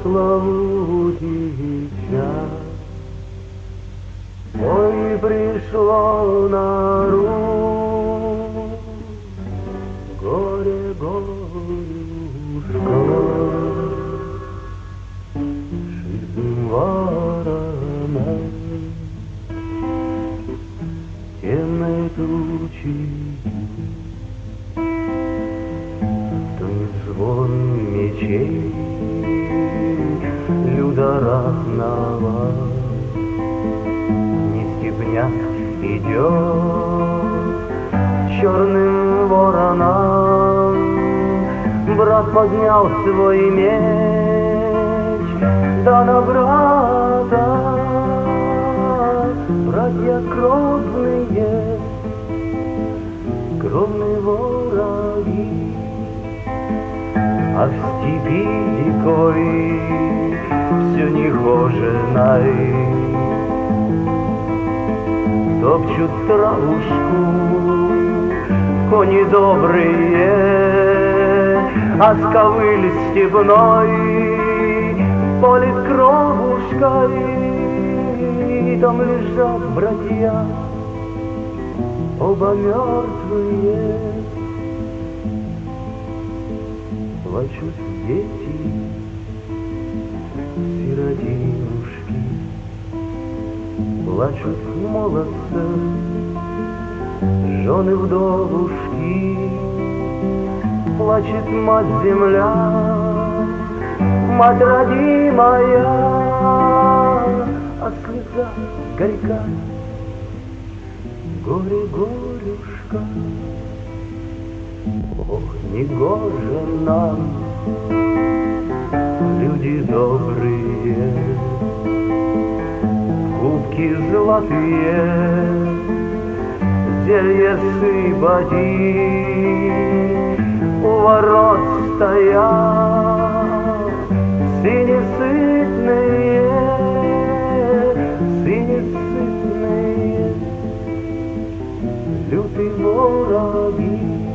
пресловутый час. Ой, пришло на Русь горе горюшка, жизнь ворона темной тучи. Звон мечей, людарах нава, низкий пняк идет черным воронам. Брат поднял свой меч, да на брата братья кровные, кровные враги. А в степи дикой все нехоженой топчут травушку кони добрые, а с ковыль степной полит кровушкой. Там лежат братья оба мертвые. Плачут дети, сиротинушки, плачут молодцы, жены вдовушки, плачет мать-земля, мать родимая, а слеза горька, горе-горюшка. Ох, не гоже нам, люди добрые, губки золотые, зелье сыпать у ворот стоят синесытные, синесытные, лютые враги.